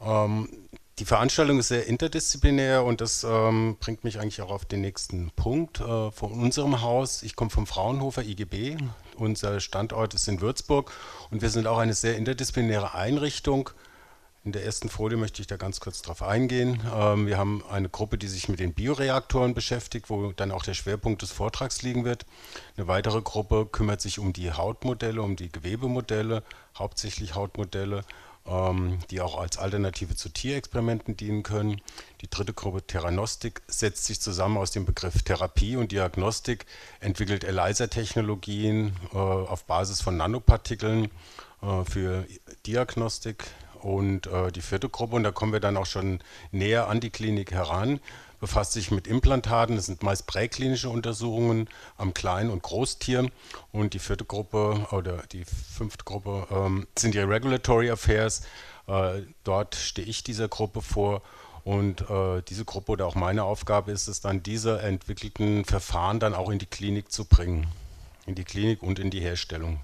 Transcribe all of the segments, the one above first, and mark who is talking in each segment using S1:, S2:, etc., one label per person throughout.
S1: Ähm, Die Veranstaltung ist sehr interdisziplinär und das bringt mich eigentlich auch auf den nächsten Punkt von unserem Haus. Ich komme vom Fraunhofer IGB. Unser Standort ist in Würzburg und wir sind auch eine sehr interdisziplinäre Einrichtung. In der ersten Folie möchte ich da ganz kurz drauf eingehen. Wir haben eine Gruppe, die sich mit den Bioreaktoren beschäftigt, wo dann auch der Schwerpunkt des Vortrags liegen wird. Eine weitere Gruppe kümmert sich um die Hautmodelle, um die Gewebemodelle, hauptsächlich Hautmodelle, die auch als Alternative zu Tierexperimenten dienen können. Die dritte Gruppe Theranostik setzt sich zusammen aus dem Begriff Therapie und Diagnostik, entwickelt ELISA-Technologien auf Basis von Nanopartikeln für Diagnostik. Und die vierte Gruppe, und da kommen wir dann auch schon näher an die Klinik heran, befasst sich mit Implantaten. Das sind meist präklinische Untersuchungen am Klein- und Großtier. Und die vierte Gruppe oder die fünfte Gruppe sind die Regulatory Affairs. Dort stehe ich dieser Gruppe vor. Und diese Gruppe oder auch meine Aufgabe ist es dann, diese entwickelten Verfahren dann auch in die Klinik zu bringen. In die Klinik und in die Herstellung.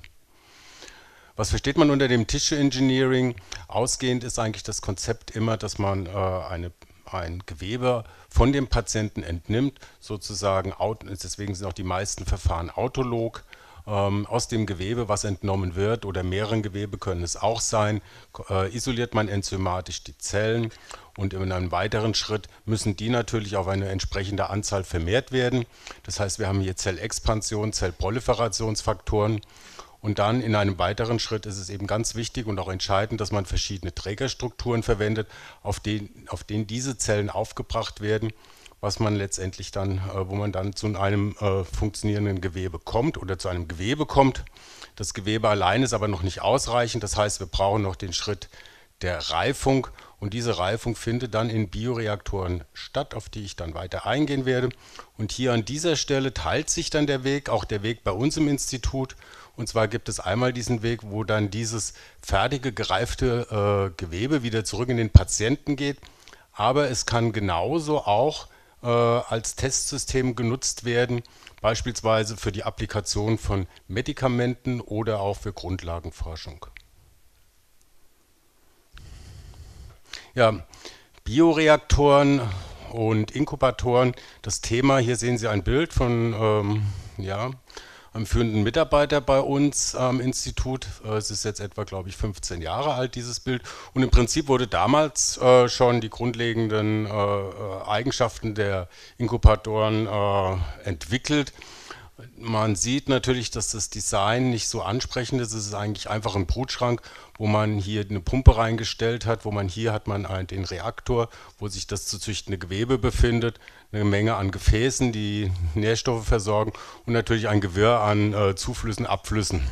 S1: Was versteht man unter dem Tissue Engineering? Ausgehend ist eigentlich das Konzept immer, dass man ein Gewebe von dem Patienten entnimmt, sozusagen, deswegen sind auch die meisten Verfahren autolog. Aus dem Gewebe, was entnommen wird, oder mehreren Gewebe können es auch sein, isoliert man enzymatisch die Zellen und in einem weiteren Schritt müssen die natürlich auf eine entsprechende Anzahl vermehrt werden. Das heißt, wir haben hier Zellexpansion, Zellproliferationsfaktoren. Und dann in einem weiteren Schritt ist es eben ganz wichtig und auch entscheidend, dass man verschiedene Trägerstrukturen verwendet, auf denen diese Zellen aufgebracht werden, was man letztendlich dann, wo man dann zu einem funktionierenden Gewebe kommt oder zu einem Gewebe kommt. Das Gewebe allein ist aber noch nicht ausreichend. Das heißt, wir brauchen noch den Schritt der Reifung. Und diese Reifung findet dann in Bioreaktoren statt, auf die ich dann weiter eingehen werde. Und hier an dieser Stelle teilt sich dann der Weg, auch der Weg bei uns im Institut. Und zwar gibt es einmal diesen Weg, wo dann dieses fertige, gereifte Gewebe wieder zurück in den Patienten geht. Aber es kann genauso auch als Testsystem genutzt werden, beispielsweise für die Applikation von Medikamenten oder auch für Grundlagenforschung. Ja, Bioreaktoren und Inkubatoren, das Thema, hier sehen Sie ein Bild von einem führenden Mitarbeiter bei uns am Institut. Es ist jetzt etwa, glaube ich, 15 Jahre alt, dieses Bild. Und im Prinzip wurde damals schon die grundlegenden Eigenschaften der Inkubatoren entwickelt. Man sieht natürlich, dass das Design nicht so ansprechend ist. Es ist eigentlich einfach ein Brutschrank, wo man hier eine Pumpe reingestellt hat, hier hat man den Reaktor, wo sich das zu züchtende Gewebe befindet, eine Menge an Gefäßen, die Nährstoffe versorgen und natürlich ein Gewirr an Zuflüssen, Abflüssen.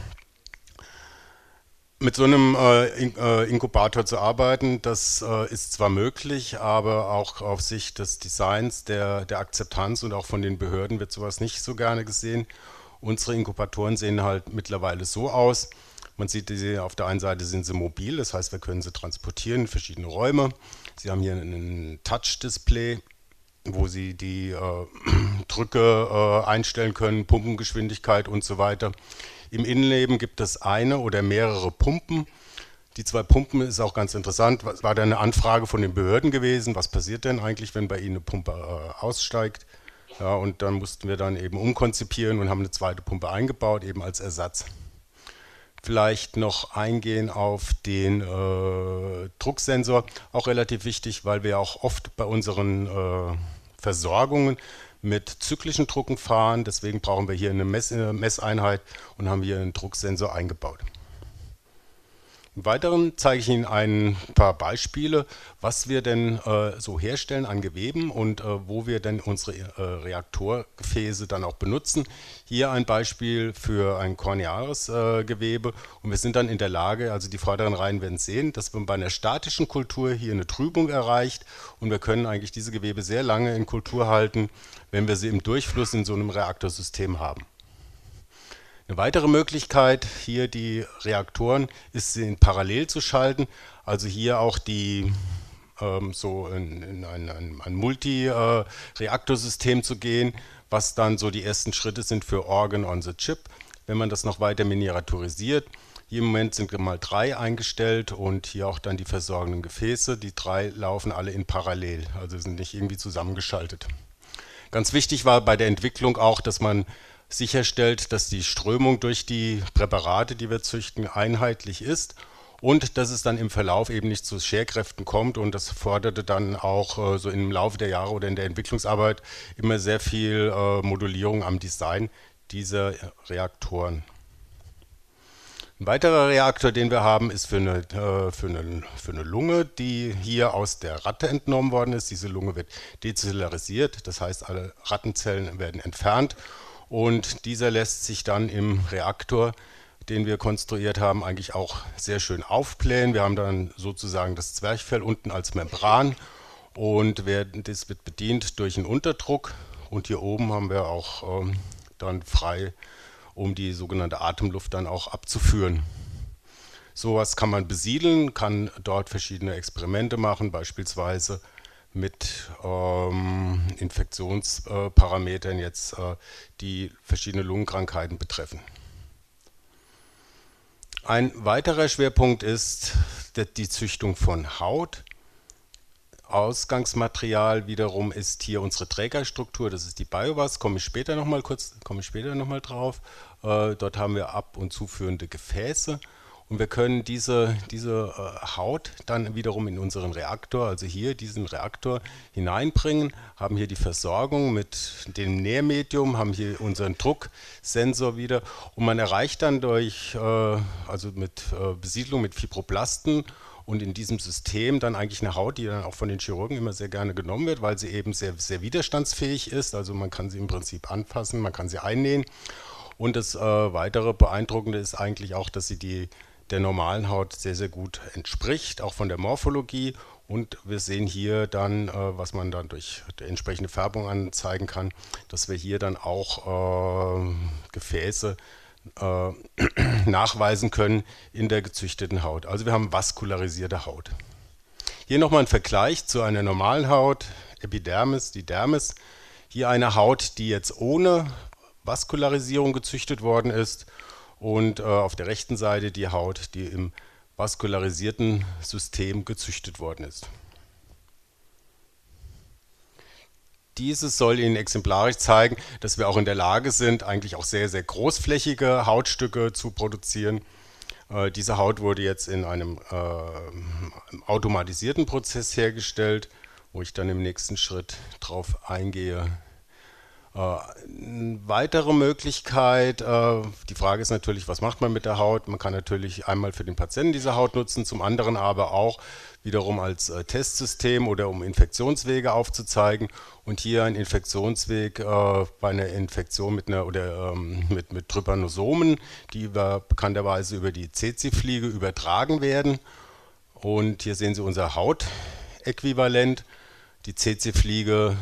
S1: Mit so einem Inkubator zu arbeiten, das ist zwar möglich, aber auch auf Sicht des Designs, der Akzeptanz und auch von den Behörden wird sowas nicht so gerne gesehen. Unsere Inkubatoren sehen halt mittlerweile so aus. Man sieht, auf der einen Seite sind sie mobil, das heißt, wir können sie transportieren in verschiedene Räume. Sie haben hier ein Touch-Display, wo Sie die Drücke einstellen können, Pumpengeschwindigkeit und so weiter. Im Innenleben gibt es eine oder mehrere Pumpen. Die zwei Pumpen ist auch ganz interessant. War da eine Anfrage von den Behörden gewesen? Was passiert denn eigentlich, wenn bei Ihnen eine Pumpe aussteigt? Ja, und dann mussten wir dann eben umkonzipieren und haben eine zweite Pumpe eingebaut, eben als Ersatz. Vielleicht noch eingehen auf den Drucksensor, auch relativ wichtig, weil wir auch oft bei unseren Versorgungen mit zyklischen Drucken fahren. Deswegen brauchen wir hier eine Messeinheit und haben hier einen Drucksensor eingebaut. Im Weiteren zeige ich Ihnen ein paar Beispiele, was wir denn so herstellen an Geweben und wo wir denn unsere Reaktorgefäße dann auch benutzen. Hier ein Beispiel für ein korneares Gewebe und wir sind dann in der Lage, also die vorderen Reihen werden sehen, dass man bei einer statischen Kultur hier eine Trübung erreicht und wir können eigentlich diese Gewebe sehr lange in Kultur halten, wenn wir sie im Durchfluss in so einem Reaktorsystem haben. Eine weitere Möglichkeit, hier die Reaktoren, ist sie parallel zu schalten, also hier auch die so in ein Multi-Reaktorsystem zu gehen, was dann so die ersten Schritte sind für Organ on the Chip. Wenn man das noch weiter miniaturisiert, Hier im Moment sind mal 3 eingestellt und hier auch dann die versorgenden Gefäße. Die 3 laufen alle in parallel, also sind nicht irgendwie zusammengeschaltet. Ganz wichtig war bei der Entwicklung auch, dass man sicherstellt, dass die Strömung durch die Präparate, die wir züchten, einheitlich ist und dass es dann im Verlauf eben nicht zu Scherkräften kommt. Und das forderte dann auch so im Laufe der Jahre oder in der Entwicklungsarbeit immer sehr viel Modulierung am Design dieser Reaktoren. Ein weiterer Reaktor, den wir haben, ist für eine Lunge, die hier aus der Ratte entnommen worden ist. Diese Lunge wird dezellularisiert, das heißt, alle Rattenzellen werden entfernt und dieser lässt sich dann im Reaktor, den wir konstruiert haben, eigentlich auch sehr schön aufblähen. Wir haben dann sozusagen das Zwerchfell unten als Membran und das wird bedient durch einen Unterdruck und hier oben haben wir auch dann frei, um die sogenannte Atemluft dann auch abzuführen. Sowas kann man besiedeln, kann dort verschiedene Experimente machen, beispielsweise mit Infektionsparametern jetzt, die verschiedene Lungenkrankheiten betreffen. Ein weiterer Schwerpunkt ist die Züchtung von Haut. Ausgangsmaterial wiederum ist hier unsere Trägerstruktur, das ist die Biowas, komme ich später nochmal drauf. Dort haben wir ab- und zuführende Gefäße und wir können diese Haut dann wiederum in unseren Reaktor, also hier diesen Reaktor hineinbringen, haben hier die Versorgung mit dem Nährmedium, haben hier unseren Drucksensor wieder und man erreicht dann durch, also mit Besiedlung mit Fibroblasten und in diesem System dann eigentlich eine Haut, die dann auch von den Chirurgen immer sehr gerne genommen wird, weil sie eben sehr, sehr widerstandsfähig ist. Also man kann sie im Prinzip anfassen, man kann sie einnähen. Und das weitere Beeindruckende ist eigentlich auch, dass sie der normalen Haut sehr, sehr gut entspricht, auch von der Morphologie. Und wir sehen hier dann, was man dann durch die entsprechende Färbung anzeigen kann, dass wir hier dann auch Gefäße nachweisen können in der gezüchteten Haut. Also wir haben vaskularisierte Haut. Hier nochmal ein Vergleich zu einer normalen Haut, Epidermis, die Dermis. Hier eine Haut, die jetzt ohne Vaskularisierung gezüchtet worden ist und auf der rechten Seite die Haut, die im vaskularisierten System gezüchtet worden ist. Dieses soll Ihnen exemplarisch zeigen, dass wir auch in der Lage sind, eigentlich auch sehr, sehr großflächige Hautstücke zu produzieren. Diese Haut wurde jetzt in einem automatisierten Prozess hergestellt, wo ich dann im nächsten Schritt drauf eingehe. Eine weitere Möglichkeit, die Frage ist natürlich, was macht man mit der Haut? Man kann natürlich einmal für den Patienten diese Haut nutzen, zum anderen aber auch wiederum als Testsystem oder um Infektionswege aufzuzeigen. Und hier ein Infektionsweg bei einer Infektion mit Trypanosomen, die bekannterweise über die Tsetse-Fliege übertragen werden. Und hier sehen Sie unser Hautäquivalent. Die Tsetse-Fliege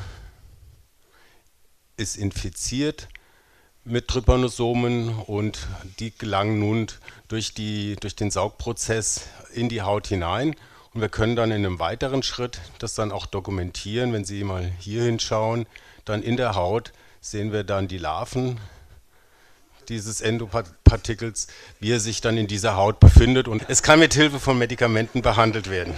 S1: ist infiziert mit Trypanosomen und die gelangen nun durch den Saugprozess in die Haut hinein. Und wir können dann in einem weiteren Schritt das dann auch dokumentieren. Wenn Sie mal hier hinschauen, dann in der Haut sehen wir dann die Larven dieses Endopartikels, wie er sich dann in dieser Haut befindet. Und es kann mit Hilfe von Medikamenten behandelt werden.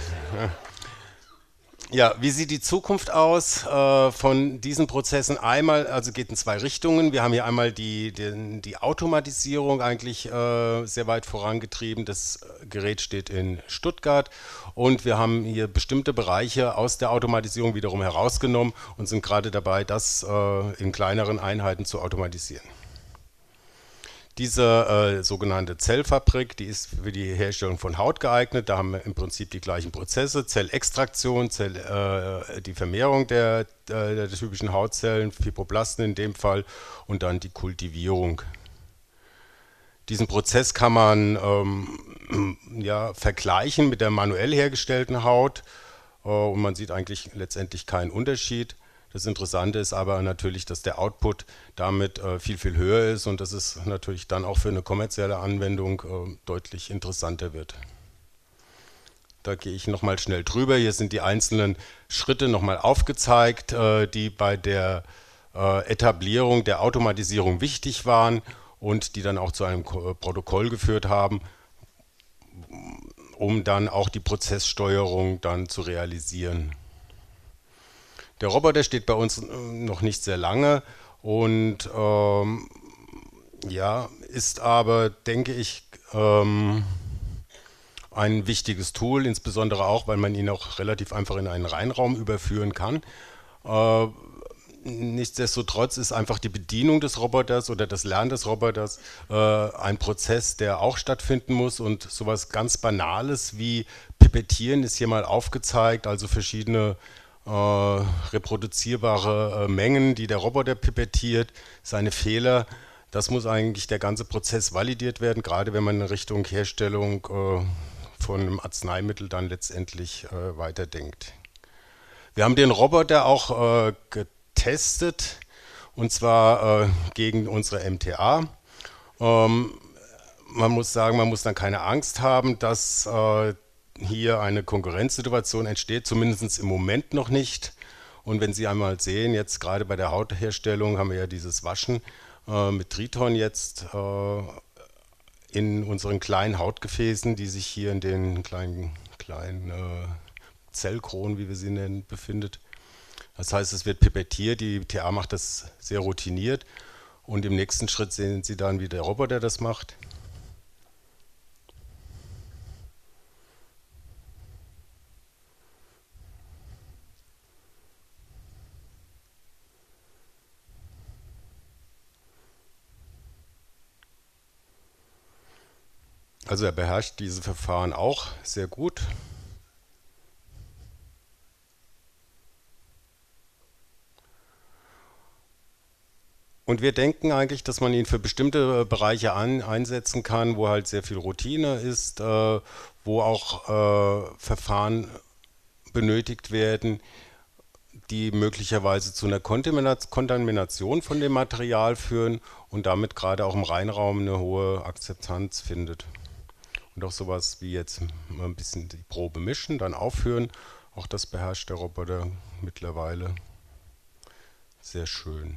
S1: Ja, wie sieht die Zukunft aus von diesen Prozessen? Einmal, also geht in 2 Richtungen. Wir haben hier einmal die Automatisierung eigentlich sehr weit vorangetrieben. Das Gerät steht in Stuttgart und wir haben hier bestimmte Bereiche aus der Automatisierung wiederum herausgenommen und sind gerade dabei, das in kleineren Einheiten zu automatisieren. Diese sogenannte Zellfabrik, die ist für die Herstellung von Haut geeignet. Da haben wir im Prinzip die gleichen Prozesse, Zellextraktion, die Vermehrung der typischen Hautzellen, Fibroblasten in dem Fall und dann die Kultivierung. Diesen Prozess kann man vergleichen mit der manuell hergestellten Haut und man sieht eigentlich letztendlich keinen Unterschied. Das Interessante ist aber natürlich, dass der Output damit viel, viel höher ist und dass es natürlich dann auch für eine kommerzielle Anwendung deutlich interessanter wird. Da gehe ich nochmal schnell drüber. Hier sind die einzelnen Schritte nochmal aufgezeigt, die bei der Etablierung der Automatisierung wichtig waren und die dann auch zu einem Protokoll geführt haben. um dann auch die Prozesssteuerung dann zu realisieren. Der Roboter steht bei uns noch nicht sehr lange und ja, ist aber, denke ich, ein wichtiges Tool, insbesondere auch, weil man ihn auch relativ einfach in einen Reinraum überführen kann. Nichtsdestotrotz ist einfach die Bedienung des Roboters oder das Lernen des Roboters ein Prozess, der auch stattfinden muss, und sowas ganz Banales wie Pipettieren ist hier mal aufgezeigt, also verschiedene reproduzierbare Mengen, die der Roboter pipettiert, seine Fehler. Das muss eigentlich der ganze Prozess validiert werden, gerade wenn man in Richtung Herstellung von einem Arzneimittel dann letztendlich weiterdenkt. Wir haben den Roboter auch getestet, und zwar gegen unsere MTA. Man muss sagen, man muss dann keine Angst haben, dass hier eine Konkurrenzsituation entsteht, zumindest im Moment noch nicht. Und wenn Sie einmal sehen, jetzt gerade bei der Hautherstellung haben wir ja dieses Waschen mit Triton jetzt in unseren kleinen Hautgefäßen, die sich hier in den kleinen Zellkronen, wie wir sie nennen, befindet. Das heißt, es wird pipettiert, die TA macht das sehr routiniert, und im nächsten Schritt sehen Sie dann, wie der Roboter das macht. Also er beherrscht diese Verfahren auch sehr gut. Und wir denken eigentlich, dass man ihn für bestimmte Bereiche einsetzen kann, wo halt sehr viel Routine ist, wo auch Verfahren benötigt werden, die möglicherweise zu einer Kontamination von dem Material führen und damit gerade auch im Reinraum eine hohe Akzeptanz findet. Und auch sowas wie jetzt ein bisschen die Probe mischen, dann aufführen, auch das beherrscht der Roboter mittlerweile sehr schön.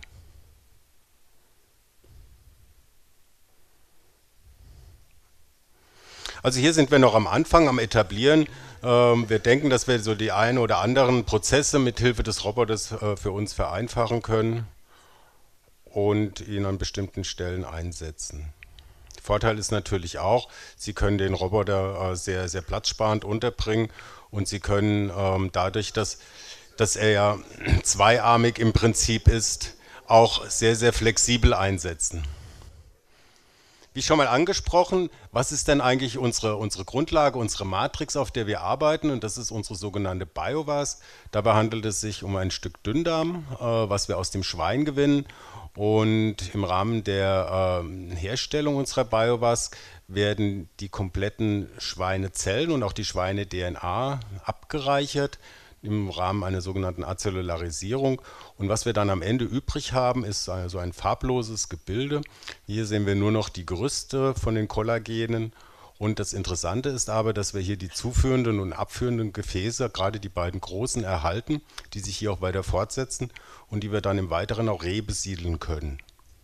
S1: Also hier sind wir noch am Anfang, am Etablieren. Wir denken, dass wir so die ein oder anderen Prozesse mit Hilfe des Roboters für uns vereinfachen können und ihn an bestimmten Stellen einsetzen. Vorteil ist natürlich auch, Sie können den Roboter sehr, sehr platzsparend unterbringen, und Sie können dadurch, dass er ja zweiarmig im Prinzip ist, auch sehr, sehr flexibel einsetzen. Wie schon mal angesprochen, was ist denn eigentlich unsere Grundlage, unsere Matrix, auf der wir arbeiten? Und das ist unsere sogenannte BioVas. Dabei handelt es sich um ein Stück Dünndarm, was wir aus dem Schwein gewinnen. Und im Rahmen der Herstellung unserer BioVas werden die kompletten Schweinezellen und auch die Schweine-DNA abgereichert im Rahmen einer sogenannten Azellularisierung. Und was wir dann am Ende übrig haben, ist also ein farbloses Gebilde. Hier sehen wir nur noch die Gerüste von den Kollagenen. Und das Interessante ist aber, dass wir hier die zuführenden und abführenden Gefäße, gerade die beiden großen, erhalten, die sich hier auch weiter fortsetzen und die wir dann im Weiteren auch rebesiedeln können.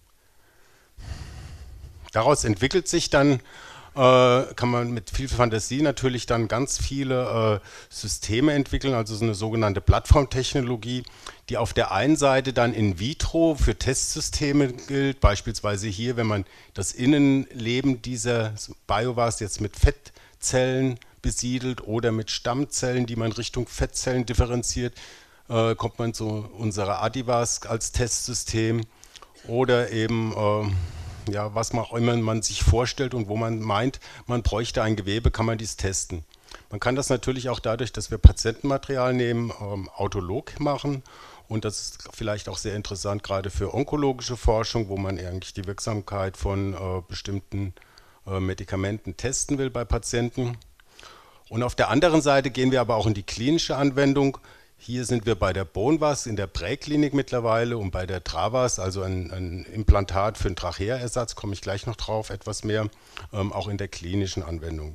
S1: Daraus entwickelt sich dann, kann man mit viel Fantasie natürlich dann ganz viele Systeme entwickeln, also so eine sogenannte Plattformtechnologie, die auf der einen Seite dann in vitro für Testsysteme gilt, beispielsweise hier, wenn man das Innenleben dieser BioVas jetzt mit Fettzellen besiedelt oder mit Stammzellen, die man Richtung Fettzellen differenziert, kommt man zu unserer Adivas als Testsystem, oder eben ja, was auch immer man sich vorstellt und wo man meint, man bräuchte ein Gewebe, kann man dies testen. Man kann das natürlich auch dadurch, dass wir Patientenmaterial nehmen, autolog machen, und das ist vielleicht auch sehr interessant, gerade für onkologische Forschung, wo man eigentlich die Wirksamkeit von bestimmten Medikamenten testen will bei Patienten. Und auf der anderen Seite gehen wir aber auch in die klinische Anwendung. Hier sind wir bei der BoneVas in der Präklinik mittlerweile und bei der TraVas, also ein Implantat für einen Trachea-Ersatz, komme ich gleich noch drauf, etwas mehr, auch in der klinischen Anwendung.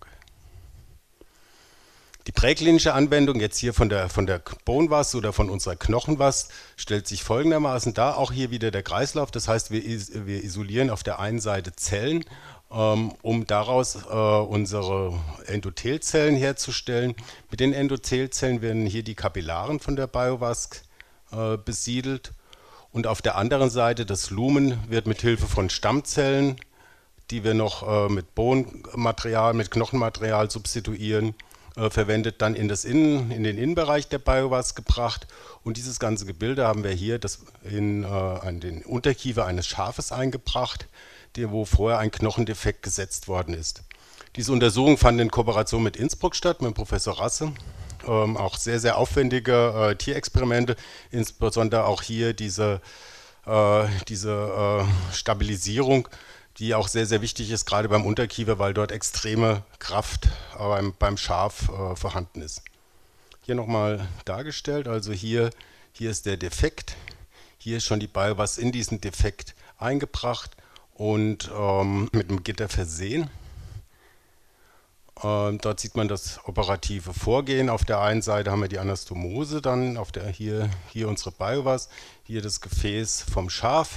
S1: Die präklinische Anwendung jetzt hier von der BoneVas oder von unserer KnochenVas stellt sich folgendermaßen dar, auch hier wieder der Kreislauf, das heißt wir isolieren auf der einen Seite Zellen um daraus unsere Endothelzellen herzustellen. Mit den Endothelzellen werden hier die Kapillaren von der Biovask besiedelt und auf der anderen Seite das Lumen wird mit Hilfe von Stammzellen, die wir noch mit Bohnenmaterial, mit Knochenmaterial substituieren, verwendet, dann in den Innenbereich der Biovask gebracht. Und dieses ganze Gebilde haben wir hier an den Unterkiefer eines Schafes eingebracht, wo vorher ein Knochendefekt gesetzt worden ist. Diese Untersuchung fand in Kooperation mit Innsbruck statt, mit Professor Rasse. Auch sehr, sehr aufwendige Tierexperimente, insbesondere auch hier diese Stabilisierung, die auch sehr, sehr wichtig ist, gerade beim Unterkiefer, weil dort extreme Kraft beim Schaf vorhanden ist. Hier nochmal dargestellt, also hier ist der Defekt, hier ist schon die Biovask in diesen Defekt eingebracht und mit einem Gitter versehen. Dort sieht man das operative Vorgehen. Auf der einen Seite haben wir die Anastomose, dann hier unsere Biovask, hier das Gefäß vom Schaf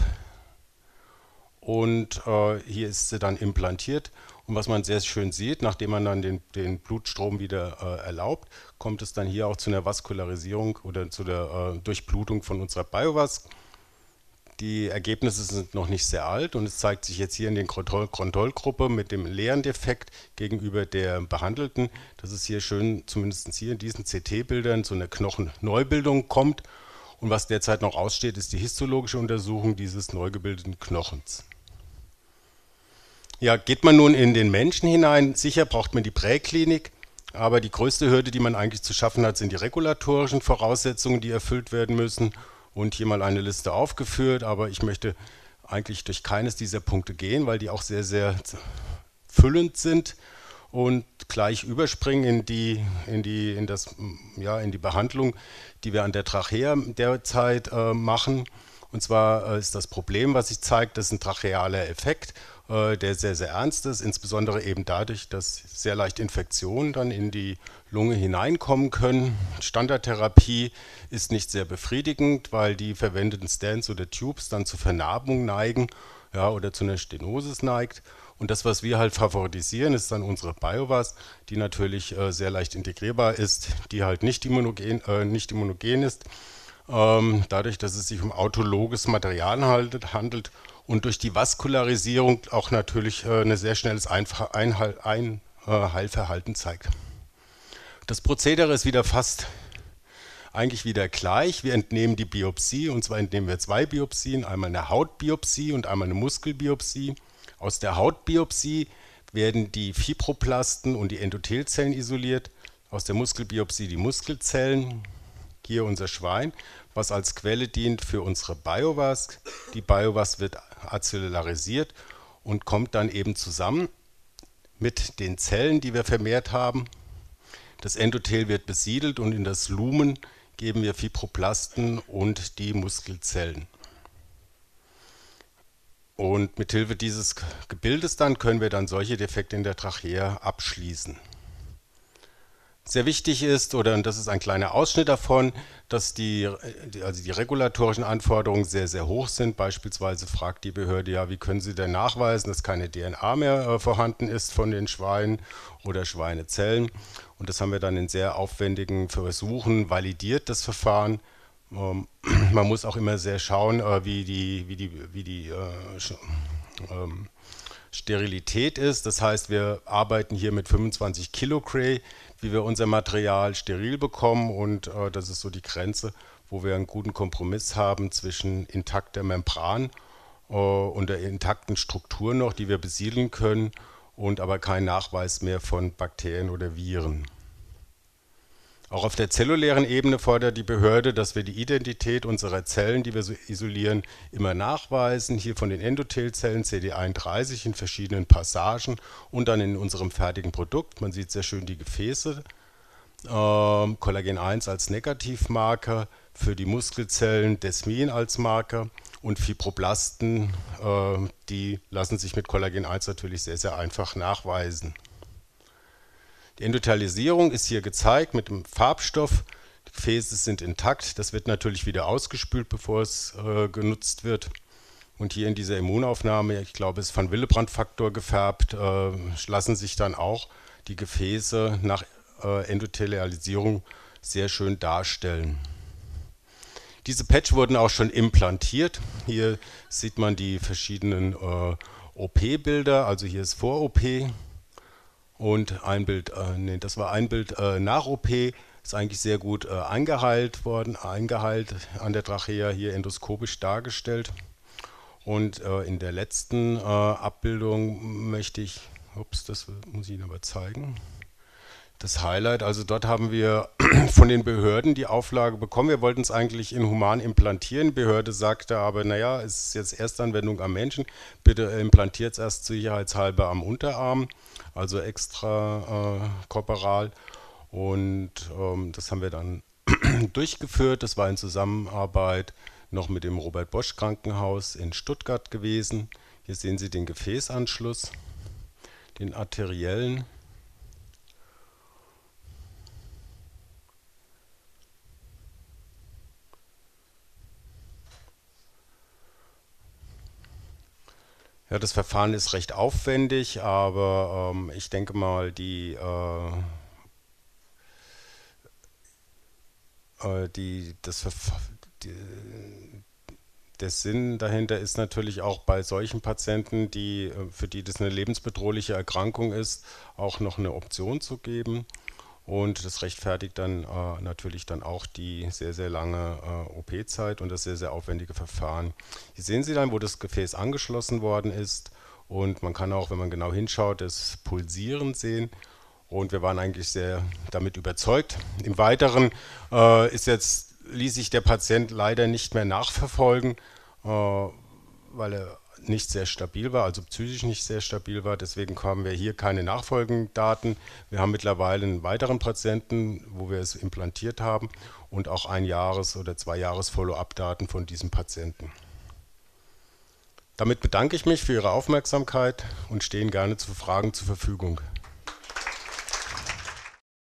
S1: und hier ist sie dann implantiert. Und was man sehr schön sieht, nachdem man dann den Blutstrom wieder erlaubt, kommt es dann hier auch zu einer Vaskularisierung oder zu der Durchblutung von unserer Biovask. Die Ergebnisse sind noch nicht sehr alt und es zeigt sich jetzt hier in der Kontrollgruppe mit dem leeren Defekt gegenüber der behandelten, dass es hier schön, zumindest hier in diesen CT-Bildern, zu einer Knochenneubildung kommt. Und was derzeit noch aussteht, ist die histologische Untersuchung dieses neu gebildeten Knochens. Ja, geht man nun in den Menschen hinein, sicher braucht man die Präklinik, aber die größte Hürde, die man eigentlich zu schaffen hat, sind die regulatorischen Voraussetzungen, die erfüllt werden müssen. Und hier mal eine Liste aufgeführt, aber ich möchte eigentlich durch keines dieser Punkte gehen, weil die auch sehr, sehr füllend sind und gleich überspringen in die Behandlung, die wir an der Trachea derzeit machen. Und zwar ist das Problem, was sich zeigt, das ist ein trachealer Effekt, der sehr, sehr ernst ist, insbesondere eben dadurch, dass sehr leicht Infektionen dann in die Lunge hineinkommen können. Standardtherapie ist nicht sehr befriedigend, weil die verwendeten Stents oder Tubes dann zu Vernarbung neigen, ja, oder zu einer Stenosis neigt. Und das, was wir halt favorisieren, ist dann unsere Biovask, die natürlich sehr leicht integrierbar ist, die halt nicht immunogen ist, dadurch, dass es sich um autologes Material handelt und durch die Vaskularisierung auch natürlich ein sehr schnelles Heilverhalten zeigt. Das Prozedere ist eigentlich wieder gleich. Wir entnehmen die Biopsie, und zwar entnehmen wir 2 Biopsien, einmal eine Hautbiopsie und einmal eine Muskelbiopsie. Aus der Hautbiopsie werden die Fibroplasten und die Endothelzellen isoliert, aus der Muskelbiopsie die Muskelzellen, hier unser Schwein, was als Quelle dient für unsere Biovask. Die Biovask wird acellularisiert und kommt dann eben zusammen mit den Zellen, die wir vermehrt haben. Das Endothel wird besiedelt und in das Lumen geben wir Fibroplasten und die Muskelzellen. Und mithilfe dieses Gebildes dann können wir dann solche Defekte in der Trachea abschließen. Sehr wichtig ist, und das ist ein kleiner Ausschnitt davon, dass die regulatorischen Anforderungen sehr, sehr hoch sind. Beispielsweise fragt die Behörde, ja, wie können Sie denn nachweisen, dass keine DNA mehr vorhanden ist von den Schweinen oder Schweinezellen. Und das haben wir dann in sehr aufwendigen Versuchen validiert, das Verfahren. Man muss auch immer sehr schauen, wie die Sterilität ist. Das heißt, wir arbeiten hier mit 25 Kilogray, wie wir unser Material steril bekommen, und das ist so die Grenze, wo wir einen guten Kompromiss haben zwischen intakter Membran und der intakten Struktur noch, die wir besiedeln können, und aber kein Nachweis mehr von Bakterien oder Viren. Auch auf der zellulären Ebene fordert die Behörde, dass wir die Identität unserer Zellen, die wir so isolieren, immer nachweisen. Hier von den Endothelzellen CD31 in verschiedenen Passagen und dann in unserem fertigen Produkt. Man sieht sehr schön die Gefäße. Collagen 1 als Negativmarker, für die Muskelzellen Desmin als Marker und Fibroblasten, die lassen sich mit Collagen 1 natürlich sehr, sehr einfach nachweisen. Die Endothelialisierung ist hier gezeigt mit dem Farbstoff. Die Gefäße sind intakt. Das wird natürlich wieder ausgespült, bevor es genutzt wird. Und hier in dieser Immunaufnahme, ich glaube, es ist Van Willebrand-Faktor gefärbt, lassen sich dann auch die Gefäße nach Endothelialisierung sehr schön darstellen. Diese Patch wurden auch schon implantiert. Hier sieht man die verschiedenen OP-Bilder, also hier ist Vor-OP und ein Bild, das war ein Bild nach OP, ist eigentlich sehr gut eingeheilt worden, eingeheilt an der Trachea, hier endoskopisch dargestellt. Und in der letzten Abbildung möchte ich, ups, das muss ich Ihnen aber zeigen, das Highlight, also dort haben wir von den Behörden die Auflage bekommen, wir wollten es eigentlich in human implantieren. Die Behörde sagte aber, naja, es ist jetzt Erstanwendung am Menschen, bitte implantiert es erst sicherheitshalber am Unterarm, also extra korporal. Und das haben wir dann durchgeführt, das war in Zusammenarbeit noch mit dem Robert Bosch Krankenhaus in Stuttgart gewesen. Hier sehen Sie den Gefäßanschluss, den arteriellen. Ja, das Verfahren ist recht aufwendig, aber ich denke mal, die, der Sinn dahinter ist natürlich auch bei solchen Patienten, für die das eine lebensbedrohliche Erkrankung ist, auch noch eine Option zu geben. Und das rechtfertigt dann natürlich dann auch die sehr, sehr lange OP-Zeit und das sehr, sehr aufwendige Verfahren. Hier sehen Sie dann, wo das Gefäß angeschlossen worden ist. Und man kann auch, wenn man genau hinschaut, das Pulsieren sehen. Und wir waren eigentlich sehr damit überzeugt. Im Weiteren ließ sich der Patient leider nicht mehr nachverfolgen, weil er nicht sehr stabil war, also psychisch nicht sehr stabil war. Deswegen haben wir hier keine Nachfolgendaten. Wir haben mittlerweile einen weiteren Patienten, wo wir es implantiert haben und auch 1 Jahres- oder 2 Jahres Follow-up-Daten von diesem Patienten. Damit bedanke ich mich für Ihre Aufmerksamkeit und stehe Ihnen gerne zu Fragen zur Verfügung.